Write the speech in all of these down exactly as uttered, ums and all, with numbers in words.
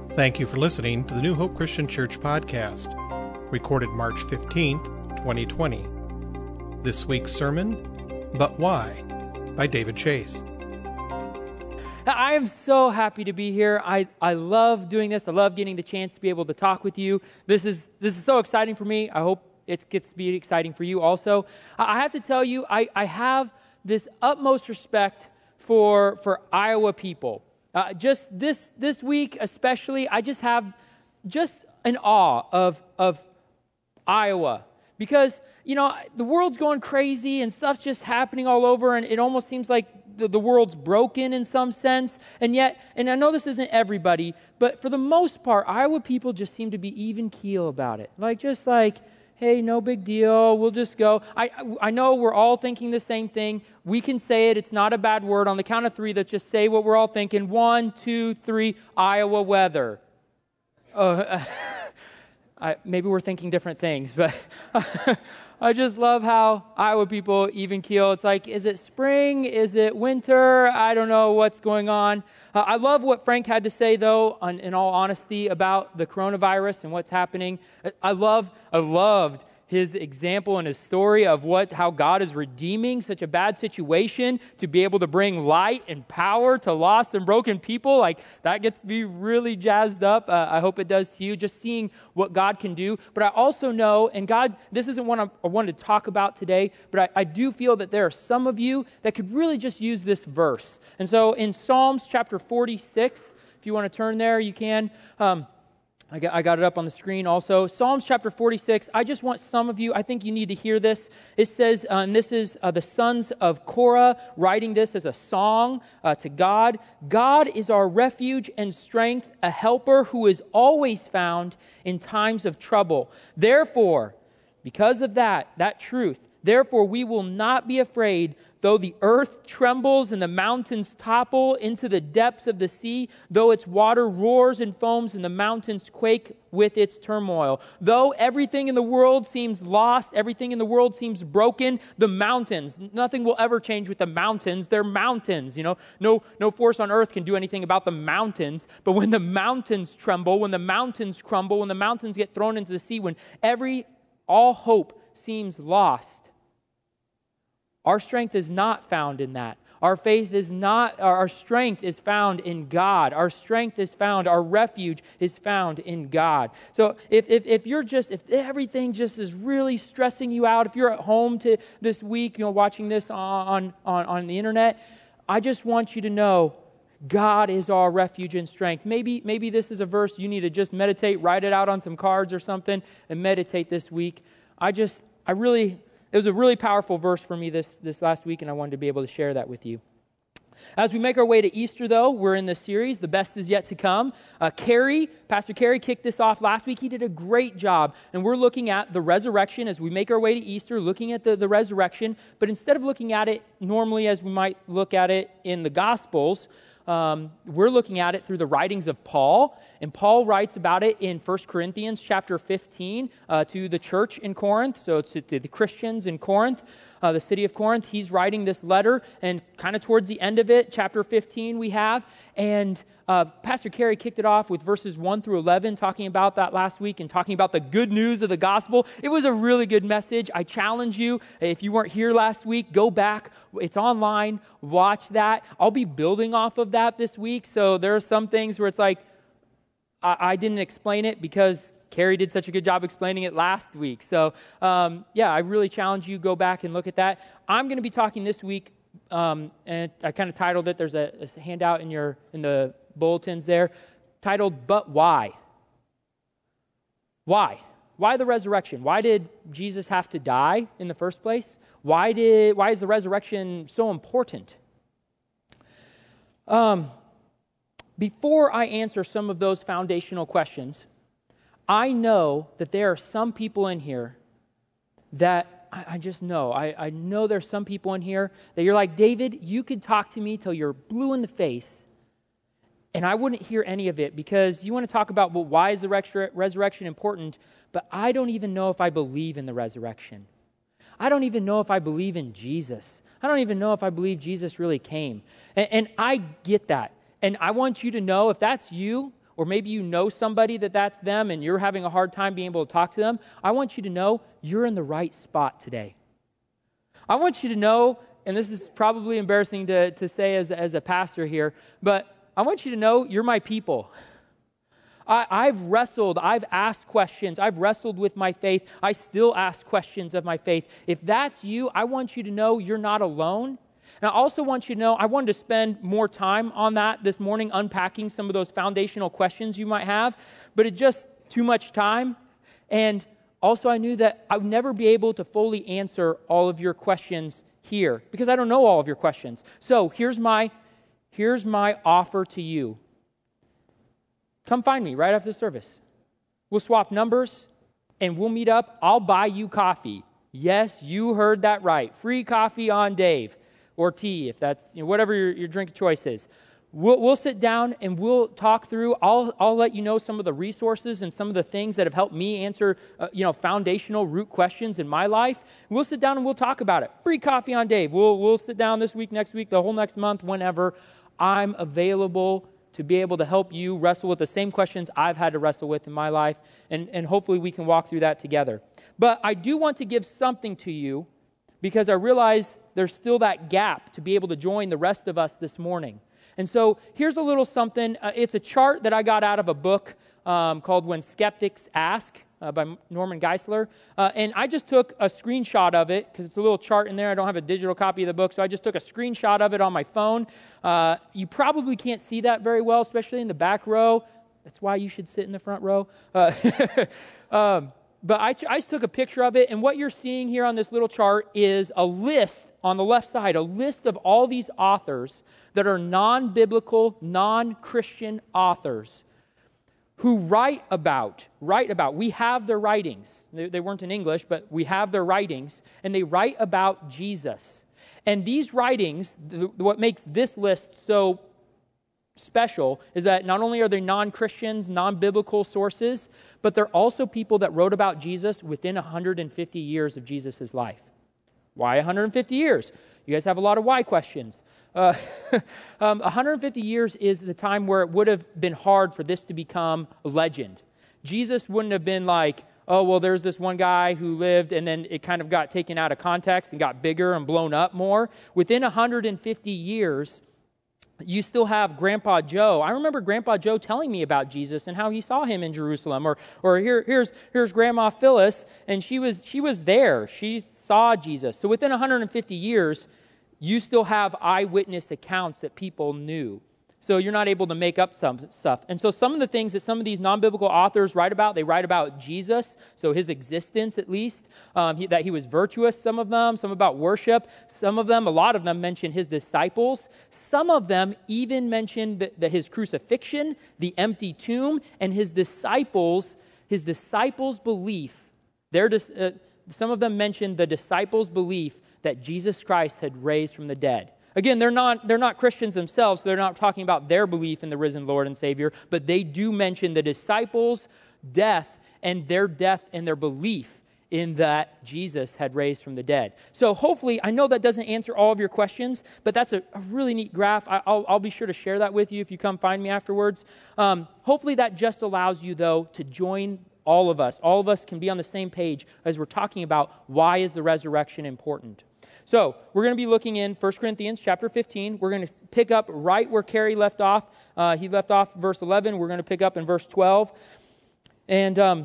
Thank you for listening to the New Hope Christian Church podcast, recorded March fifteenth, twenty twenty. This week's sermon, But Why? By David Chase. I am so happy to be here. I, I love doing this. I love getting the chance to be able to talk with you. This is this is so exciting for me. I hope it gets to be exciting for you also. I have to tell you, I, I have this utmost respect for for Iowa people. Uh, just this this week especially, I just have just an awe of of Iowa. Because, you know, the world's going crazy and stuff's just happening all over, and it almost seems like the, the world's broken in some sense. And yet, and I know this isn't everybody, but for the most part, Iowa people just seem to be even keel about it. Like, just like, hey, no big deal, we'll just go. I I know we're all thinking the same thing. We can say it. It's not a bad word. On the count of three, let's just say what we're all thinking. One, two, three, Iowa weather. Uh, I, maybe we're thinking different things, but I just love how Iowa people even keel. It's like, is it spring? Is it winter? I don't know what's going on. Uh, I love what Frank had to say, though, on, in all honesty, about the coronavirus and what's happening. I love, I loved his example and his story of what how God is redeeming such a bad situation to be able to bring light and power to lost and broken people. Like, that gets me really jazzed up. Uh, I hope it does to you, just seeing what God can do. But I also know, and God, this isn't what I'm, I wanted to talk about today, but I, I do feel that there are some of you that could really just use this verse. And so in Psalms chapter forty-six, if you want to turn there, you can. Um, I got, I got it up on the screen also. Psalms chapter forty-six, I just want some of you, I think you need to hear this. It says, uh, and this is uh, the sons of Korah writing this as a song uh, to God. God is our refuge and strength, a helper who is always found in times of trouble. Therefore, because of that, that truth, therefore we will not be afraid, though the earth trembles and the mountains topple into the depths of the sea, though its water roars and foams and the mountains quake with its turmoil. Though everything in the world seems lost, everything in the world seems broken, the mountains, nothing will ever change with the mountains. They're mountains, you know. No, no force on earth can do anything about the mountains. But when the mountains tremble, when the mountains crumble, when the mountains get thrown into the sea, when every, all hope seems lost, our strength is not found in that. Our faith is not, our strength is found in God. Our strength is found, our refuge is found in God. So if if, if you're just, if everything just is really stressing you out, if you're at home to this week, you know, watching this on, on, on the internet, I just want you to know God is our refuge and strength. Maybe, maybe this is a verse you need to just meditate, write it out on some cards or something, and meditate this week. I just, I really... It was a really powerful verse for me this, this last week, and I wanted to be able to share that with you. As we make our way to Easter, though, we're in this series, The Best Is Yet to Come. Uh, Carey, Pastor Carey kicked this off last week. He did a great job, and we're looking at the resurrection as we make our way to Easter, looking at the, the resurrection. But instead of looking at it normally as we might look at it in the Gospels, Um, we're looking at it through the writings of Paul, and Paul writes about it in First Corinthians chapter fifteen uh, to the church in Corinth, so it's to, to the Christians in Corinth, uh, the city of Corinth. He's writing this letter, and kind of towards the end of it, chapter fifteen we have, and uh, Pastor Carey kicked it off with verses one through eleven, talking about that last week and talking about the good news of the gospel. It was a really good message. I challenge you, if you weren't here last week, go back. It's online. Watch that. I'll be building off of that this week, so there are some things where it's like, I, I didn't explain it because Carey did such a good job explaining it last week. So, um, yeah, I really challenge you, go back and look at that. I'm going to be talking this week, um, and I kind of titled it, there's a, a handout in your in the bulletins there, titled, But Why? Why? Why the resurrection? Why did Jesus have to die in the first place? Why did? Why is the resurrection so important? Um, before I answer some of those foundational questions, I know that there are some people in here that I, I just know. I, I know there's some people in here that you're like, David, you could talk to me till you're blue in the face, and I wouldn't hear any of it because you want to talk about, well, why is the resur- resurrection important? But I don't even know if I believe in the resurrection. I don't even know if I believe in Jesus. I don't even know if I believe Jesus really came. And, and I get that. And I want you to know, if that's you, or maybe you know somebody that that's them and you're having a hard time being able to talk to them, I want you to know you're in the right spot today. I want you to know, and this is probably embarrassing to, to say as, as a pastor here, but I want you to know you're my people. I, I've wrestled, I've asked questions, I've wrestled with my faith. I still ask questions of my faith. If that's you, I want you to know you're not alone. And I also want you to know, I wanted to spend more time on that this morning, unpacking some of those foundational questions you might have, but it's just too much time. And also I knew that I would never be able to fully answer all of your questions here because I don't know all of your questions. So here's my, here's my offer to you. Come find me right after the service. We'll swap numbers and we'll meet up. I'll buy you coffee. Yes, you heard that right. Free coffee on Dave, or tea if that's, you know, whatever your, your drink of choice is. We'll, we'll sit down and we'll talk through. I'll, I'll let you know some of the resources and some of the things that have helped me answer uh, you know, foundational root questions in my life. We'll sit down and we'll talk about it. Free coffee on Dave. We'll, we'll sit down this week, next week, the whole next month, whenever. I'm available to be able to help you wrestle with the same questions I've had to wrestle with in my life, and, and hopefully we can walk through that together. But I do want to give something to you because I realize there's still that gap to be able to join the rest of us this morning. And so here's a little something. Uh, it's a chart that I got out of a book um, called When Skeptics Ask uh, by Norman Geisler. Uh, and I just took a screenshot of it because it's a little chart in there. I don't have a digital copy of the book, so I just took a screenshot of it on my phone. Uh, you probably can't see that very well, especially in the back row. That's why you should sit in the front row. Uh, um, but I, I took a picture of it, and what you're seeing here on this little chart is a list on the left side, a list of all these authors that are non-biblical, non-Christian authors who write about, write about, we have their writings. They, they weren't in English, but we have their writings, and they write about Jesus. And these writings, th- what makes this list so special is that not only are they non-Christians, non-biblical sources, but they're also people that wrote about Jesus within one hundred fifty years of Jesus' life. Why one hundred fifty years? You guys have a lot of why questions. Uh, um, one hundred fifty years is the time where it would have been hard for this to become a legend. Jesus wouldn't have been like, oh, well, there's this one guy who lived, and then it kind of got taken out of context and got bigger and blown up more. Within one hundred fifty years, you still have Grandpa Joe. I remember Grandpa Joe telling me about Jesus and how he saw him in Jerusalem. Or, or here, here's here's Grandma Phyllis, and she was she was there. She saw Jesus. So within one hundred fifty years, you still have eyewitness accounts that people knew. So you're not able to make up some stuff. And so some of the things that some of these non-biblical authors write about, they write about Jesus, so his existence at least, um, he, that he was virtuous, some of them, some about worship. Some of them, a lot of them mention his disciples. Some of them even mention the, the, his crucifixion, the empty tomb, and his disciples, his disciples' belief. Their, uh, some of them mention the disciples' belief that Jesus Christ had raised from the dead. Again, they're not, they're not Christians themselves, so they're not talking about their belief in the risen Lord and Savior, but they do mention the disciples' death and their death and their belief in that Jesus had raised from the dead. So hopefully, I know that doesn't answer all of your questions, but that's a, a really neat graph. I, I'll, I'll be sure to share that with you if you come find me afterwards. Um, hopefully that just allows you, though, to join all of us. All of us can be on the same page as we're talking about why is the resurrection important. So we're going to be looking in First Corinthians chapter fifteen. We're going to pick up right where Kerry left off. Uh, he left off verse eleven. We're going to pick up in verse twelve. And um,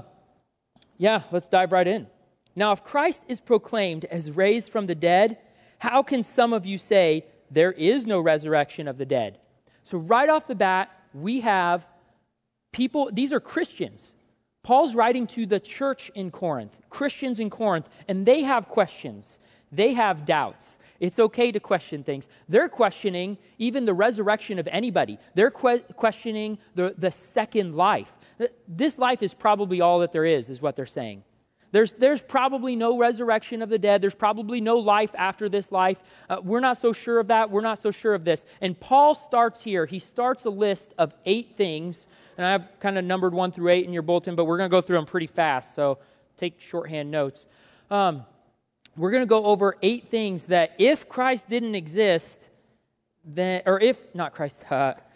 yeah, let's dive right in. Now, if Christ is proclaimed as raised from the dead, how can some of you say there is no resurrection of the dead? So right off the bat, we have people, these are Christians. Paul's writing to the church in Corinth, Christians in Corinth, and they have questions. They have doubts. It's okay to question things. They're questioning even the resurrection of anybody. They're que- questioning the, the second life. This life is probably all that there is, is what they're saying. There's, there's probably no resurrection of the dead. There's probably no life after this life. Uh, we're not so sure of that. We're not so sure of this. And Paul starts here. He starts a list of eight things. And I've kind of numbered one through eight in your bulletin, but we're going to go through them pretty fast. So take shorthand notes. Um, We're going to go over eight things that if Christ didn't exist, then, or if, not Christ, uh,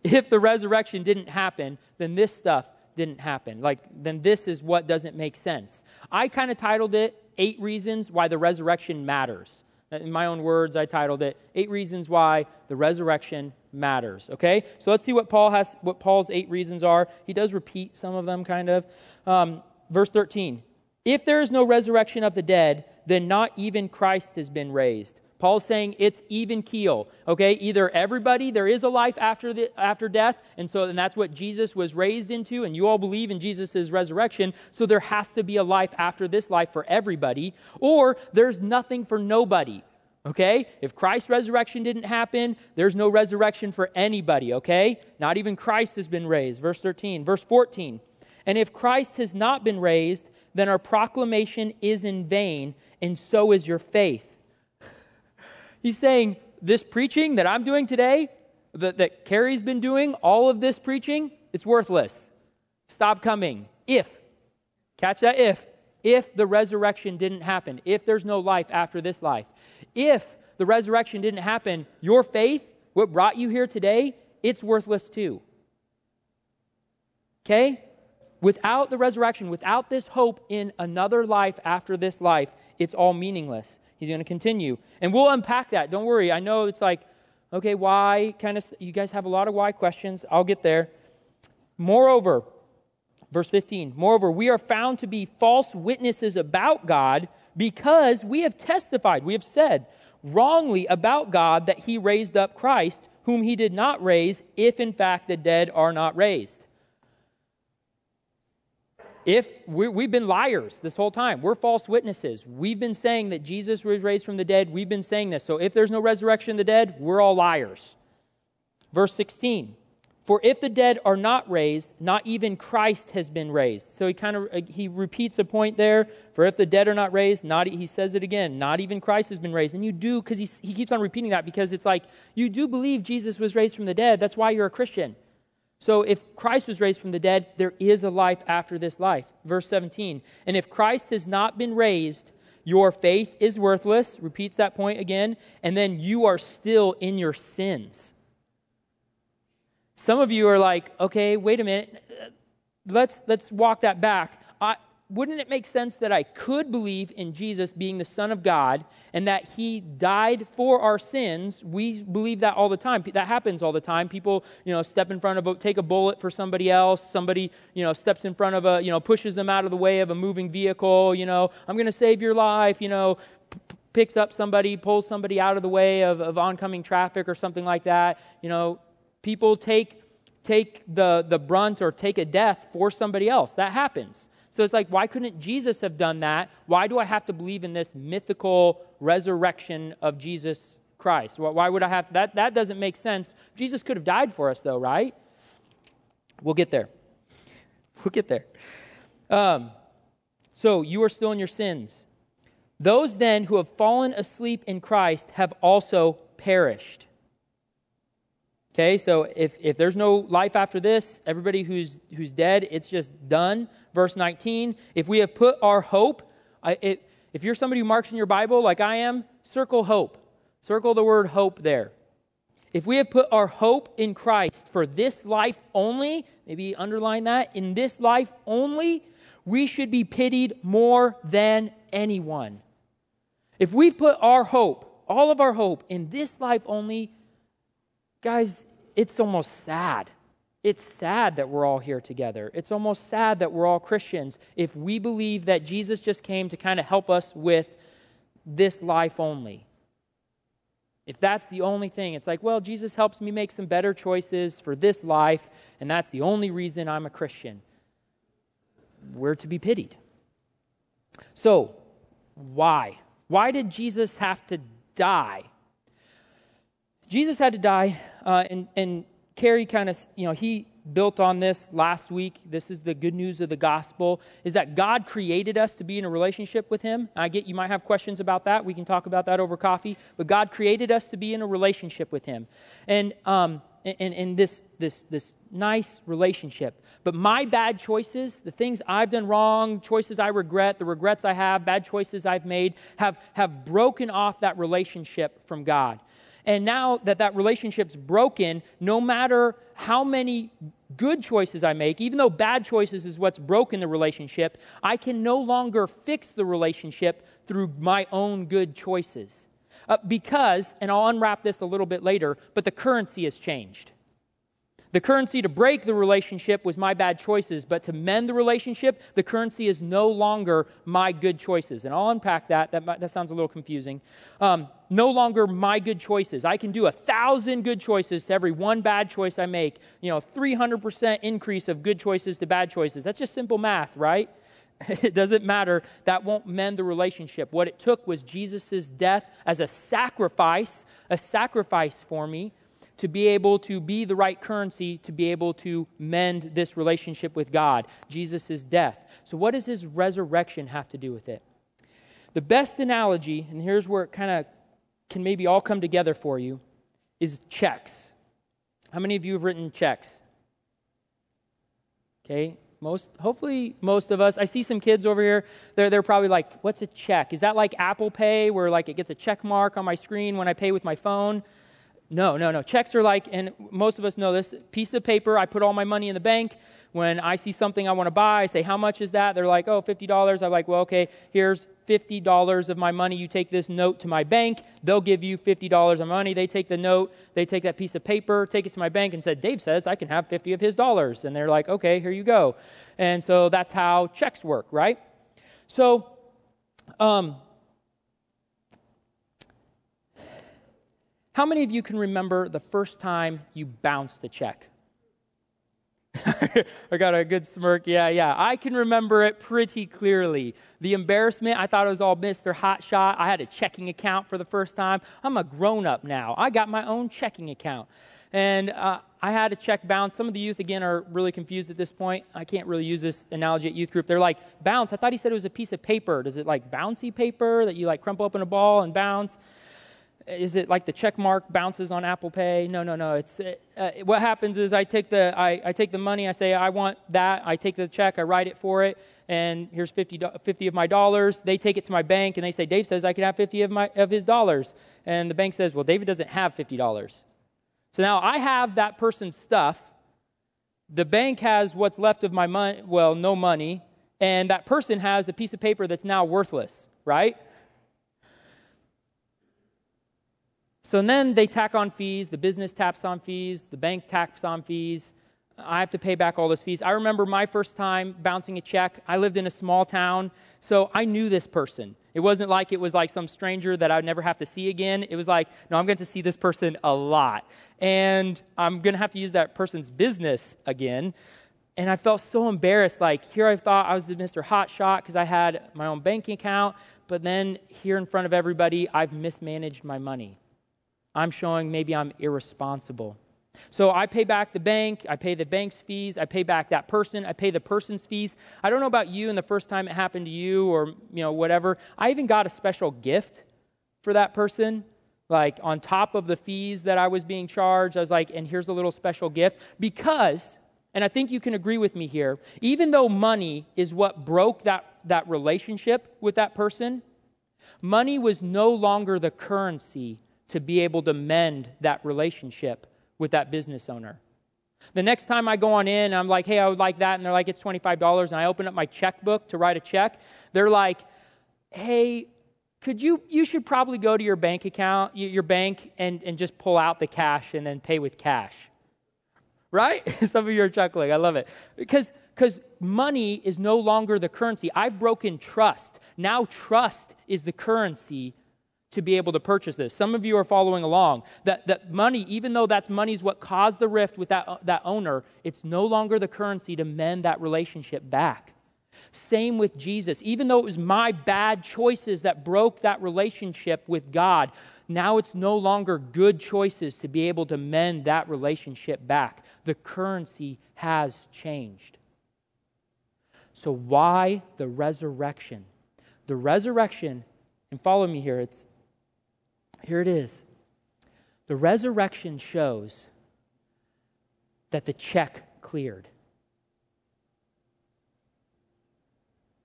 If the resurrection didn't happen, then this stuff didn't happen. Like, then this is what doesn't make sense. I kind of titled it, Eight Reasons Why the Resurrection Matters. In my own words, I titled it, Eight Reasons Why the Resurrection Matters. Okay? So let's see what Paul has, what Paul's eight reasons are. He does repeat some of them, kind of. Um, verse thirteen. If there is no resurrection of the dead, then not even Christ has been raised. Paul's saying it's even keel, okay? Either everybody, there is a life after the, after death, and so and that's what Jesus was raised into, and you all believe in Jesus' resurrection, so there has to be a life after this life for everybody, or there's nothing for nobody, okay? If Christ's resurrection didn't happen, there's no resurrection for anybody, okay? Not even Christ has been raised. Verse thirteen. Verse fourteen. And if Christ has not been raised, then our proclamation is in vain, and so is your faith. He's saying, this preaching that I'm doing today, that, that Carrie's been doing, all of this preaching, it's worthless. Stop coming. If, catch that if, if the resurrection didn't happen, if there's no life after this life, if the resurrection didn't happen, your faith, what brought you here today, it's worthless too. Okay? Without the resurrection, without this hope in another life after this life, it's all meaningless. He's going to continue. And we'll unpack that. Don't worry. I know it's like, okay, why? Kind of, you guys have a lot of why questions. I'll get there. Moreover, verse fifteen, moreover, we are found to be false witnesses about God because we have testified, we have said wrongly about God that he raised up Christ, whom he did not raise, if in fact the dead are not raised. If we, we've been liars this whole time, we're false witnesses. We've been saying that Jesus was raised from the dead. We've been saying this. So if there's no resurrection of the dead, we're all liars. Verse sixteen, for if the dead are not raised, not even Christ has been raised. So he kind of, he repeats a point there. For if the dead are not raised, not, he says it again, not even Christ has been raised. And you do, because he, he keeps on repeating that, because it's like, you do believe Jesus was raised from the dead. That's why you're a Christian. So if Christ was raised from the dead, there is a life after this life. Verse seventeen, and if Christ has not been raised, your faith is worthless. Repeats that point again. And then you are still in your sins. Some of you are like, okay, wait a minute. Let's, let's walk that back. I, wouldn't it make sense that I could believe in Jesus being the Son of God and that he died for our sins? We believe that all the time. That happens all the time. People, you know, step in front of a, take a bullet for somebody else. Somebody, you know, steps in front of a, you know, pushes them out of the way of a moving vehicle. You know, I'm going to save your life, you know, p- picks up somebody, pulls somebody out of the way of, of oncoming traffic or something like that. You know, people take, take the, the brunt or take a death for somebody else. That happens. So it's like, why couldn't Jesus have done that? Why do I have to believe in this mythical resurrection of Jesus Christ? Why would I have, that, that doesn't make sense. Jesus could have died for us though, right? We'll get there. We'll get there. Um, so you are still in your sins. Those then who have fallen asleep in Christ have also perished. Okay, so if, if there's no life after this, everybody who's who's dead, it's just done. Verse nineteen, if we have put our hope, I, it, if you're somebody who marks in your Bible like I am, circle hope. Circle the word hope there. If we have put our hope in Christ for this life only, maybe underline that, in this life only, we should be pitied more than anyone. If we've put our hope, all of our hope, in this life only, guys, it's almost sad. It's sad that we're all here together. It's almost sad that we're all Christians if we believe that Jesus just came to kind of help us with this life only. If that's the only thing, it's like, well, Jesus helps me make some better choices for this life, and that's the only reason I'm a Christian. We're to be pitied. So, why? Why did Jesus have to die? Jesus had to die, uh, and, and Carrie kind of, you know, he built on this last week. This is the good news of the gospel, is that God created us to be in a relationship with him. I get you might have questions about that. We can talk about that over coffee. But God created us to be in a relationship with him. And um, and, and this, this, this nice relationship. But my bad choices, the things I've done wrong, choices I regret, the regrets I have, bad choices I've made, have, have broken off that relationship from God. And now that that relationship's broken, no matter how many good choices I make, even though bad choices is what's broken the relationship, I can no longer fix the relationship through my own good choices. Uh, because, and I'll unwrap this a little bit later, but the currency has changed. The currency to break the relationship was my bad choices, but to mend the relationship, the currency is no longer my good choices. And I'll unpack that. That, that sounds a little confusing. Um, no longer my good choices. I can do a thousand good choices to every one bad choice I make. You know, three hundred percent increase of good choices to bad choices. That's just simple math, right? It doesn't matter. That won't mend the relationship. What it took was Jesus' death as a sacrifice, a sacrifice for me, to be able to be the right currency, to be able to mend this relationship with God, Jesus' death. So what does his resurrection have to do with it? The best analogy, and here's where it kind of can maybe all come together for you, is checks. How many of you have written checks? Okay, most, hopefully most of us. I see some kids over here, they're, they're probably like, what's a check? Is that like Apple Pay, where like it gets a check mark on my screen when I pay with my phone? No, no, no. Checks are like, and most of us know this, piece of paper. I put all my money in the bank. When I see something I want to buy, I say, how much is that? They're like, oh, fifty dollars. I'm like, well, okay, here's fifty dollars of my money. You take this note to my bank. They'll give you fifty dollars of money. They take the note. They take that piece of paper, take it to my bank, and said, Dave says I can have fifty of his dollars. And they're like, okay, here you go. And so that's how checks work, right? So, um, how many of you can remember the first time you bounced a check? I got a good smirk. Yeah, yeah. I can remember it pretty clearly. The embarrassment, I thought it was all Mister Hotshot. I had a checking account for the first time. I'm a grown-up now. I got my own checking account. And uh, I had a check bounce. Some of the youth, again, are really confused at this point. I can't really use this analogy at youth group. They're like, bounce. I thought he said it was a piece of paper. Does it like bouncy paper that you like crumple up in a ball and bounce? Is it like the check mark bounces on Apple Pay? No, no, no. It's uh, what happens is I take the I, I take the money. I say I want that. I take the check. I write it for it, and here's fifty, fifty of my dollars. They take it to my bank, and they say Dave says I can have fifty of my of his dollars, and the bank says, well, David doesn't have fifty dollars. So now I have that person's stuff. The bank has what's left of my money. Well, no money, and that person has a piece of paper that's now worthless, right? So then they tack on fees, the business taps on fees, the bank taps on fees. I have to pay back all those fees. I remember my first time bouncing a check. I lived in a small town, so I knew this person. It wasn't like it was like some stranger that I would never have to see again. It was like, no, I'm going to see this person a lot. And I'm going to have to use that person's business again. And I felt so embarrassed. Like, here I thought I was Mister Hotshot because I had my own banking account, but then here in front of everybody, I've mismanaged my money. I'm showing maybe I'm irresponsible. So I pay back the bank, I pay the bank's fees, I pay back that person, I pay the person's fees. I don't know about you and the first time it happened to you or, you know, whatever. I even got a special gift for that person. Like on top of the fees that I was being charged, I was like, and here's a little special gift. Because, and I think you can agree with me here, even though money is what broke that, that relationship with that person, money was no longer the currency to be able to mend that relationship with that business owner. The next time I go on in, and I'm like, hey, I would like that, and they're like, it's twenty-five dollars, and I open up my checkbook to write a check, they're like, hey, could you, you should probably go to your bank account, your bank, and, and just pull out the cash and then pay with cash. Right? Some of you are chuckling. I love it. Because because money is no longer the currency. I've broken trust. Now trust is the currency to be able to purchase this. Some of you are following along. That that money, even though that money is what caused the rift with that, uh, that owner, it's no longer the currency to mend that relationship back. Same with Jesus. Even though it was my bad choices that broke that relationship with God, now it's no longer good choices to be able to mend that relationship back. The currency has changed. So why the resurrection? The resurrection, and follow me here, it's here it is. The resurrection shows that the check cleared.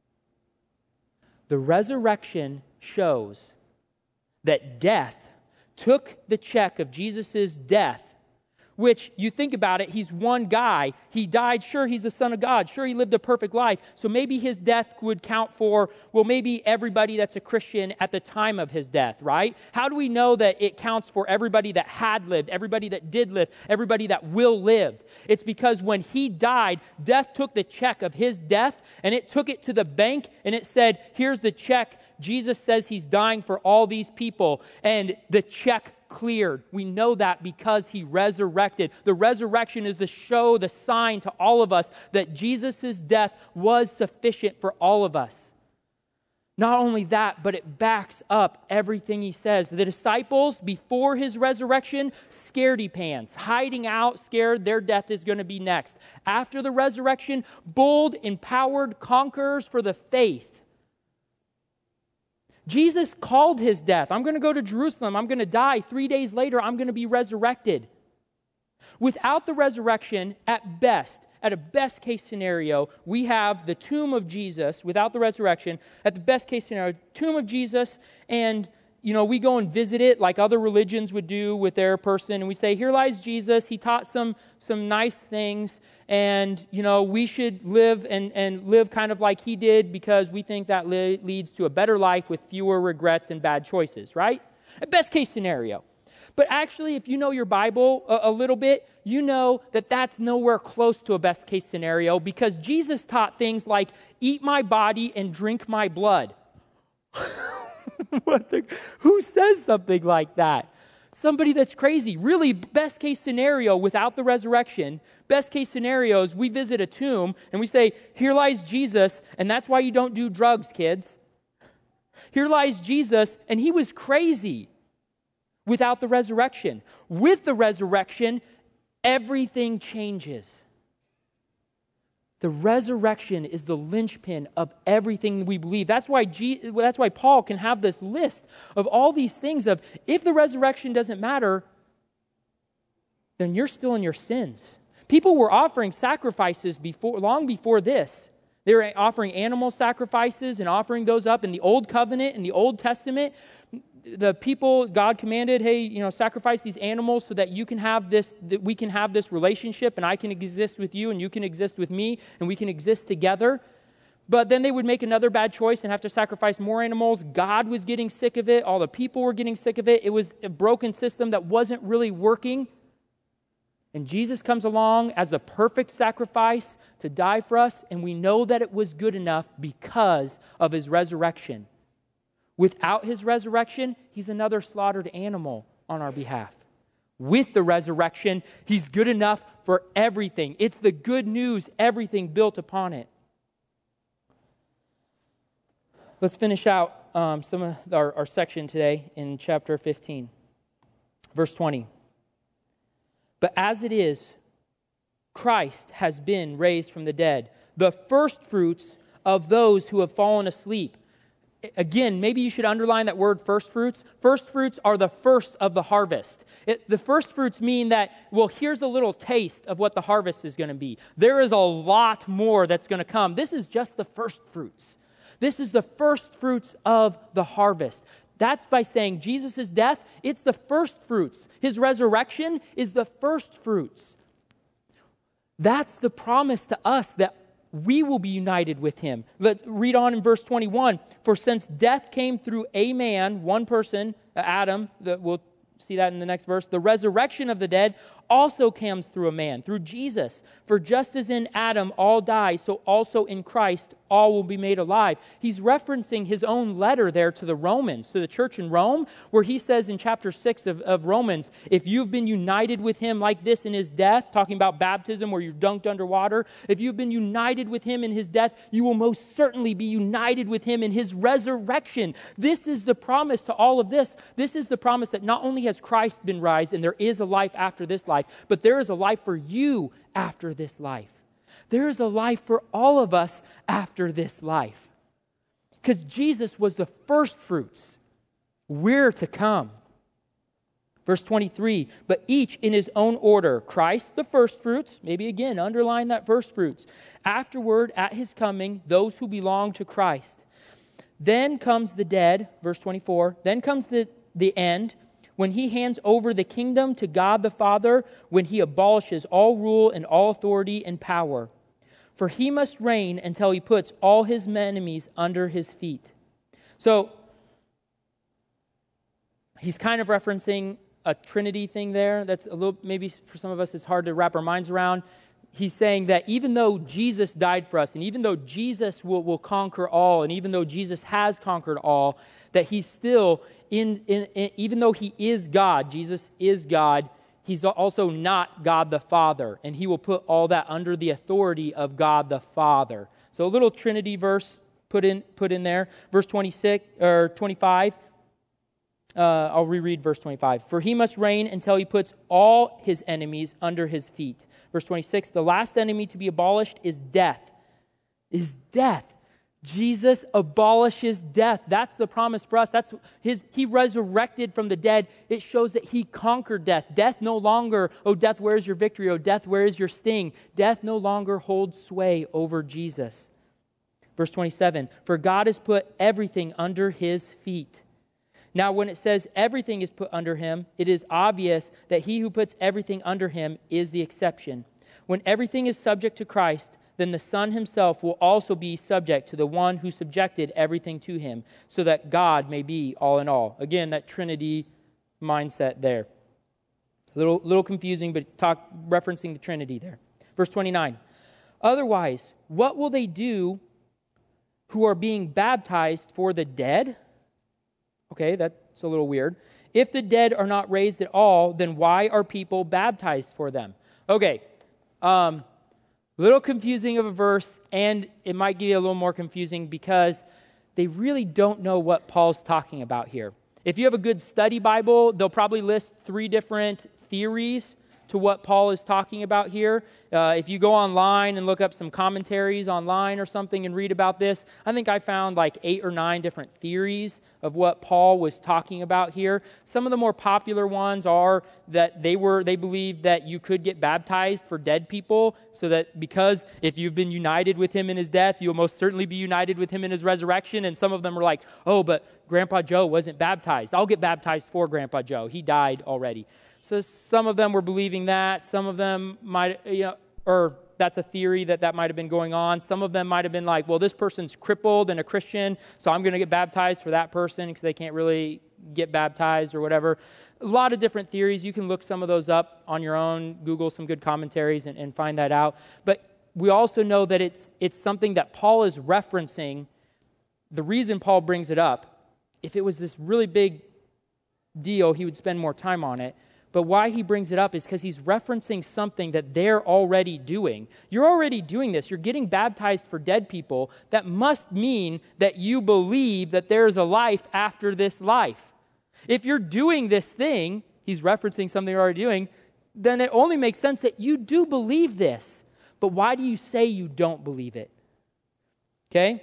The resurrection shows that death took the check of Jesus' death, which you think about it, he's one guy. He died, sure, he's the Son of God. Sure, he lived a perfect life. So maybe his death would count for, well, maybe everybody that's a Christian at the time of his death, right? How do we know that it counts for everybody that had lived, everybody that did live, everybody that will live? It's because when he died, death took the check of his death, and it took it to the bank, and it said, here's the check. Jesus says he's dying for all these people, and the check cleared. We know that because he resurrected. The resurrection is the show, the sign to all of us that Jesus' death was sufficient for all of us. Not only that, but it backs up everything he says. The disciples, before his resurrection, scaredy pants, hiding out, scared their death is going to be next. After the resurrection, bold, empowered conquerors for the faith. Jesus called his death. I'm going to go to Jerusalem. I'm going to die. Three days later, I'm going to be resurrected. Without the resurrection, at best, at a best case scenario, we have the tomb of Jesus. Without the resurrection, at the best case scenario, tomb of Jesus, and you know, we go and visit it like other religions would do with their person, and we say, here lies Jesus. He taught some some nice things, and you know, we should live and, and live kind of like he did because we think that li- leads to a better life with fewer regrets and bad choices, right? A best case scenario. But actually, if you know your Bible a, a little bit, you know that that's nowhere close to a best case scenario because Jesus taught things like, eat my body and drink my blood. What the, who says something like that? Somebody that's crazy. Really, best case scenario without the resurrection, best case scenario is we visit a tomb and we say, here lies Jesus, and that's why you don't do drugs, kids. Here lies Jesus, and he was crazy without the resurrection. With the resurrection, everything changes. The resurrection is the linchpin of everything we believe. That's why G, that's why Paul can have this list of all these things of, if the resurrection doesn't matter, then you're still in your sins. People were offering sacrifices before, long before this. They were offering animal sacrifices and offering those up in the Old Covenant, in the Old Testament. The people, God commanded, hey, you know, sacrifice these animals so that you can have this, that we can have this relationship, and I can exist with you, and you can exist with me, and we can exist together. But then they would make another bad choice and have to sacrifice more animals. God was getting sick of it. All the people were getting sick of it. It was a broken system that wasn't really working. And Jesus comes along as a perfect sacrifice to die for us, and we know that it was good enough because of his resurrection. Without his resurrection, he's another slaughtered animal on our behalf. With the resurrection, he's good enough for everything. It's the good news, everything built upon it. Let's finish out um, some of our, our section today in chapter fifteen, verse twenty. But as it is, Christ has been raised from the dead, the first fruits of those who have fallen asleep. Again, maybe you should underline that word first fruits. First fruits are the first of the harvest. It, the first fruits mean that, well, here's a little taste of what the harvest is going to be. There is a lot more that's going to come. This is just the first fruits. This is the first fruits of the harvest. That's by saying Jesus' death, it's the first fruits. His resurrection is the first fruits. That's the promise to us that we will be united with him. Let's read on in verse twenty-one. For since death came through a man, one person, Adam, the, we'll see that in the next verse, the resurrection of the dead also comes through a man, through Jesus. For just as in Adam all die, so also in Christ all will be made alive. He's referencing his own letter there to the Romans, to the church in Rome, where he says in chapter six of, of Romans, if you've been united with him like this in his death, talking about baptism where you're dunked underwater, if you've been united with him in his death, you will most certainly be united with him in his resurrection. This is the promise to all of this. This is the promise that not only has Christ been raised and there is a life after this life, but there is a life for you after this life. There is a life for all of us after this life. Because Jesus was the first fruits. We're to come. Verse twenty-three, but each in his own order. Christ, the first fruits. Maybe again, underline that first fruits. Afterward, at his coming, those who belong to Christ. Then comes the dead, verse twenty-four. Then comes the, the end, when he hands over the kingdom to God the Father, when he abolishes all rule and all authority and power. For he must reign until he puts all his enemies under his feet. So, he's kind of referencing a Trinity thing there. That's a little, maybe for some of us, it's hard to wrap our minds around. He's saying that even though Jesus died for us, and even though Jesus will, will conquer all, and even though Jesus has conquered all, that he's still, in, in, in even though he is God, Jesus is God, he's also not God the Father, and he will put all that under the authority of God the Father. So a little Trinity verse put in put in there, verse twenty-six or twenty-five. Uh, I'll reread verse twenty-five. For he must reign until he puts all his enemies under his feet. Verse twenty-six, the last enemy to be abolished is death. Is death. Jesus abolishes death. That's the promise for us. That's his. He resurrected from the dead. It shows that he conquered death. Death no longer, oh death, where is your victory? Oh death, where is your sting? Death no longer holds sway over Jesus. Verse twenty-seven, for God has put everything under his feet. Now, when it says everything is put under him, it is obvious that he who puts everything under him is the exception. When everything is subject to Christ, then the Son himself will also be subject to the one who subjected everything to him, so that God may be all in all. Again, that Trinity mindset there. A little, little confusing, but talk referencing the Trinity there. Verse twenty-nine. Otherwise, what will they do who are being baptized for the dead? Okay, that's a little weird. If the dead are not raised at all, then why are people baptized for them? Okay, um, little confusing of a verse, and it might get a little more confusing because they really don't know what Paul's talking about here. If you have a good study Bible, they'll probably list three different theories to what Paul is talking about here. Uh, if you go online and look up some commentaries online or something and read about this, I think I found like eight or nine different theories of what Paul was talking about here. Some of the more popular ones are that they were they believed that you could get baptized for dead people, so that because if you've been united with him in his death, you'll most certainly be united with him in his resurrection. And some of them were like, oh, but Grandpa Joe wasn't baptized. I'll get baptized for Grandpa Joe. He died already. So some of them were believing that. Some of them might, you know, or that's a theory that that might have been going on. Some of them might have been like, well, this person's crippled and a Christian, so I'm going to get baptized for that person because they can't really get baptized or whatever. A lot of different theories. You can look some of those up on your own, Google some good commentaries and, and find that out. But we also know that it's it's something that Paul is referencing. The reason Paul brings it up, if it was this really big deal, he would spend more time on it. But why he brings it up is because he's referencing something that they're already doing. You're already doing this. You're getting baptized for dead people. That must mean that you believe that there's a life after this life. If you're doing this thing, he's referencing something you're already doing, then it only makes sense that you do believe this. But why do you say you don't believe it? Okay?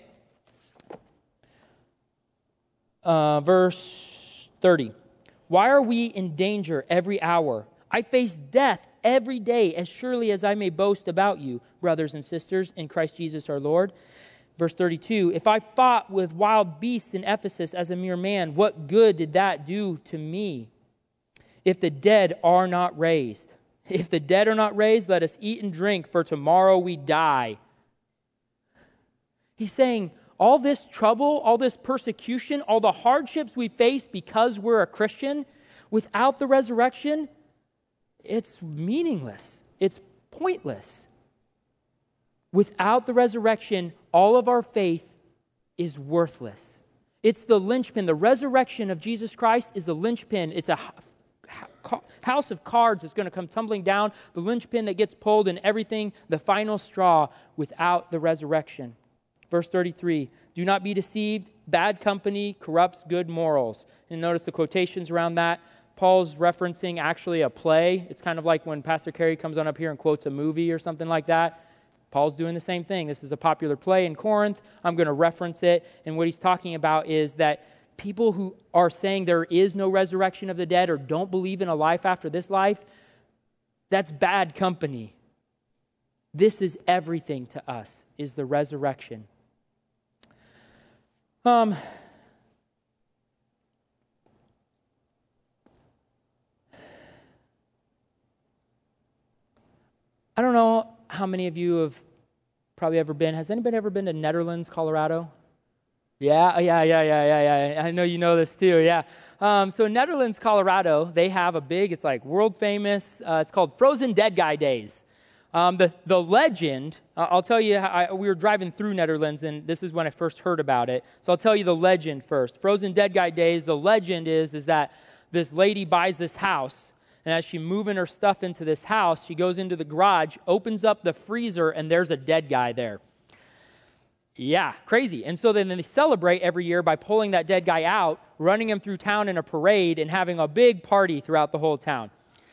Uh, verse thirty. Why are we in danger every hour? I face death every day as surely as I may boast about you, brothers and sisters, in Christ Jesus our Lord. Verse thirty-two, if I fought with wild beasts in Ephesus as a mere man, what good did that do to me? If the dead are not raised, if the dead are not raised, let us eat and drink, for tomorrow we die. He's saying, all this trouble, all this persecution, all the hardships we face because we're a Christian, without the resurrection, it's meaningless. It's pointless. Without the resurrection, all of our faith is worthless. It's the linchpin. The resurrection of Jesus Christ is the linchpin. It's a house of cards that's going to come tumbling down, the linchpin that gets pulled and everything, the final straw without the resurrection. Verse thirty-three, do not be deceived. Bad company corrupts good morals. And notice the quotations around that. Paul's referencing actually a play. It's kind of like when Pastor Kerry comes on up here and quotes a movie or something like that. Paul's doing the same thing. This is a popular play in Corinth. I'm going to reference it. And what he's talking about is that people who are saying there is no resurrection of the dead or don't believe in a life after this life, that's bad company. This is everything to us, is the resurrection. Um, I don't know how many of you have probably ever been. Has anybody ever been to Netherlands, Colorado? Yeah, yeah, yeah, yeah, yeah, yeah. I know you know this too, yeah. Um, so Netherlands, Colorado, they have a big, it's like world famous, uh, it's called Frozen Dead Guy Days. Um, the, the legend, uh, I'll tell you, I, we were driving through Netherlands, and this is when I first heard about it. So I'll tell you the legend first. Frozen Dead Guy Days, the legend is, is that this lady buys this house, and as she's moving her stuff into this house, she goes into the garage, opens up the freezer, and there's a dead guy there. Yeah, crazy. And so then they celebrate every year by pulling that dead guy out, running him through town in a parade, and having a big party throughout the whole town.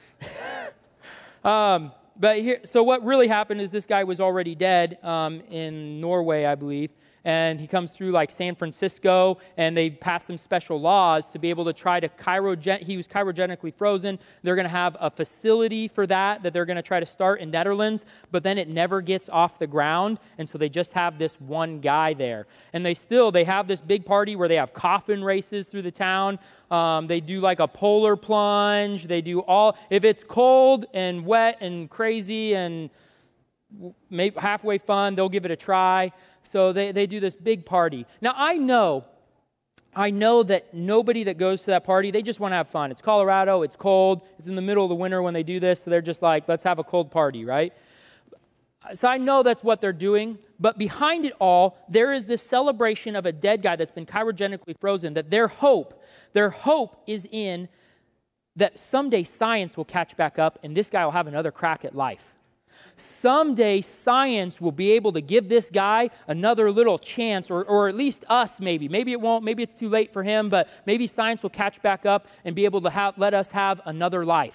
um, but here, so what really happened is this guy was already dead um, in Norway, I believe, and he comes through like San Francisco, and they passed some special laws to be able to try to cryogen. He was cryogenically frozen. They're going to have a facility for that that they're going to try to start in Netherlands, but then it never gets off the ground, and so they just have this one guy there. And they still, they have this big party where they have coffin races through the town. Um, they do like a polar plunge. They do all, if it's cold and wet and crazy and maybe halfway fun, they'll give it a try. So they, they do this big party. Now, I know, I know that nobody that goes to that party, they just want to have fun. It's Colorado, it's cold, it's in the middle of the winter when they do this, so they're just like, let's have a cold party, right? So I know that's what they're doing, but behind it all, there is this celebration of a dead guy that's been cryogenically frozen, that their hope, their hope is in that someday science will catch back up and this guy will have another crack at life. Someday science will be able to give this guy another little chance, or, or at least us maybe. Maybe it won't, maybe it's too late for him, but maybe science will catch back up and be able to have, let us have another life.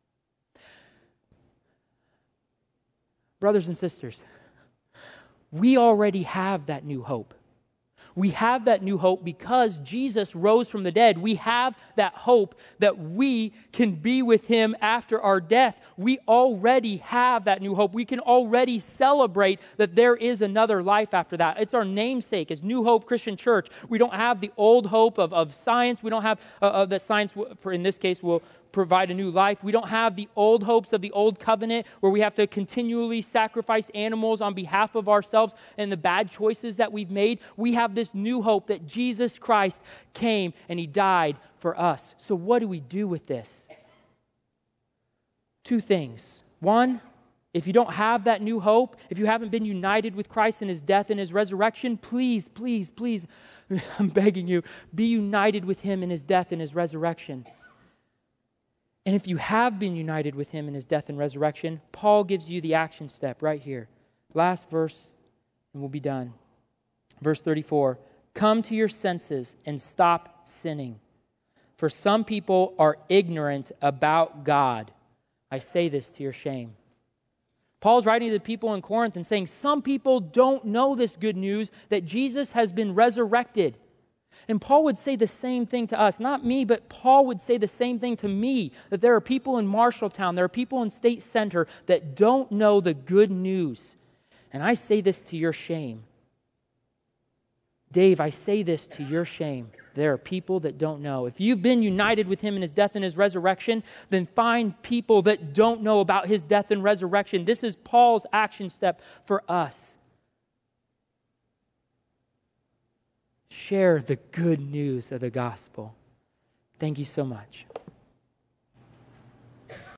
Brothers and sisters, we already have that new hope. We have that new hope because Jesus rose from the dead. We have that hope that we can be with him after our death. We already have that new hope. We can already celebrate that there is another life after that. It's our namesake as New Hope Christian Church. We don't have the old hope of, of science. We don't have uh, uh, that science, for in this case, will provide a new life. We don't have the old hopes of the old covenant where we have to continually sacrifice animals on behalf of ourselves and the bad choices that we've made. We have this new hope that Jesus Christ came and he died for us. So what do we do with this? Two things. One, if you don't have that new hope, if you haven't been united with Christ in his death and his resurrection, please, please, please, I'm begging you, be united with him in his death and his resurrection. And if you have been united with him in his death and resurrection, Paul gives you the action step right here. Last verse, and we'll be done. Verse thirty-four, come to your senses and stop sinning. For some people are ignorant about God. I say this to your shame. Paul's writing to the people in Corinth and saying, some people don't know this good news that Jesus has been resurrected. And Paul would say the same thing to us. Not me, but Paul would say the same thing to me, that there are people in Marshalltown, there are people in State Center that don't know the good news. And I say this to your shame. Dave, I say this to your shame. There are people that don't know. If you've been united with him in his death and his resurrection, then find people that don't know about his death and resurrection. This is Paul's action step for us. Share the good news of the gospel. Thank you so much.